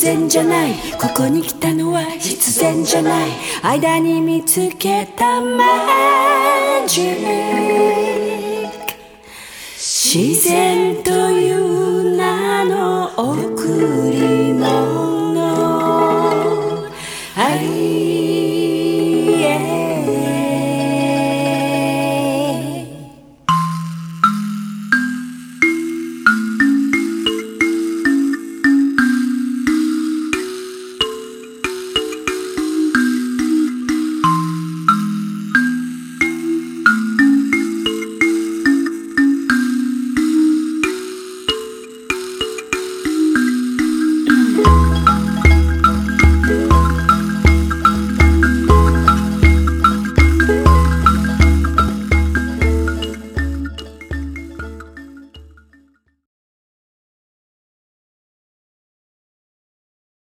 然じゃない、ここに来たのは必然じゃない、間に見つけたマジック、自然という名の贈り物。